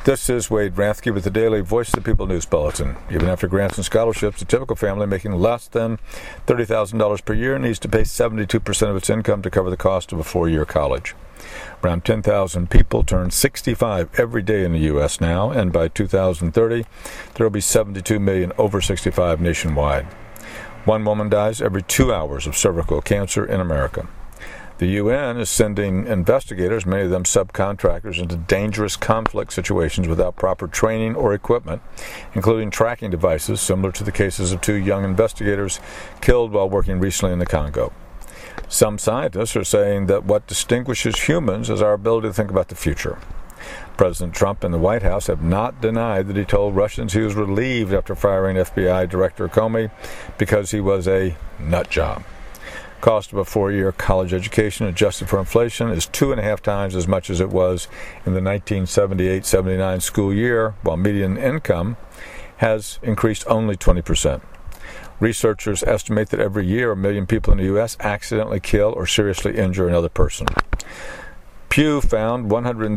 This is Wade Rathke with the Daily Voice of the People News Bulletin. Even after grants and scholarships, a typical family making less than $30,000 per year needs to pay 72% of its income to cover the cost of a four-year college. Around 10,000 people turn 65 every day in the U.S. now, and by 2030, there will be 72 million over 65 nationwide. One woman dies every 2 hours of cervical cancer in America. The UN is sending investigators, many of them subcontractors, into dangerous conflict situations without proper training or equipment, including tracking devices similar to the cases of two young investigators killed while working recently in the Congo. Some scientists are saying that what distinguishes humans is our ability to think about the future. President Trump and the White House have not denied that he told Russians he was relieved after firing FBI Director Comey because he was a nut job. Cost of a four-year college education adjusted for inflation is 2.5 times as much as it was in the 1978-79 school year, while median income has increased only 20%. Researchers estimate that every year 1 million people in the U.S. accidentally kill or seriously injure another person. Pew found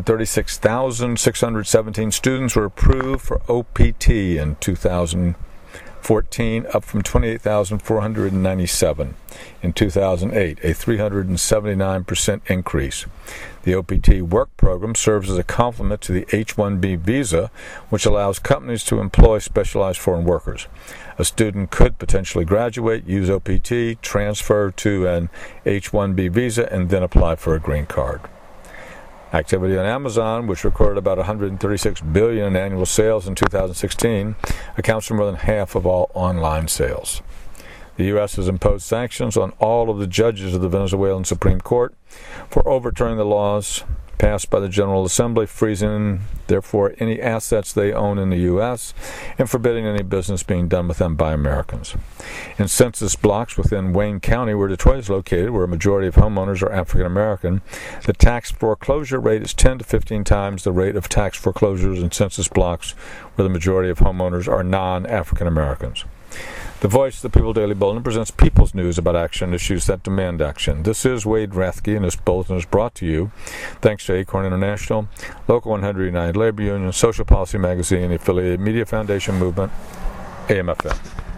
136,617 students were approved for OPT in 2014, up from 28,497 in 2008, a 379% increase. The OPT work program serves as a complement to the H-1B visa, which allows companies to employ specialized foreign workers. A student could potentially graduate, use OPT, transfer to an H-1B visa, and then apply for a green card. Activity on Amazon, which recorded about $136 billion in annual sales in 2016, accounts for more than half of all online sales. The U.S. has imposed sanctions on all of the judges of the Venezuelan Supreme Court for overturning the laws passed by the General Assembly, freezing, therefore, any assets they own in the U.S. and forbidding any business being done with them by Americans. In census blocks within Wayne County, where Detroit is located, where a majority of homeowners are African American, the tax foreclosure rate is 10 to 15 times the rate of tax foreclosures in census blocks where the majority of homeowners are non-African Americans. The Voice of the People Daily Bulletin presents people's news about action issues that demand action. This is Wade Rathke, and this bulletin is brought to you thanks to Acorn International, Local 100 United Labor Union, Social Policy Magazine, the Affiliated Media Foundation Movement, AM/FM.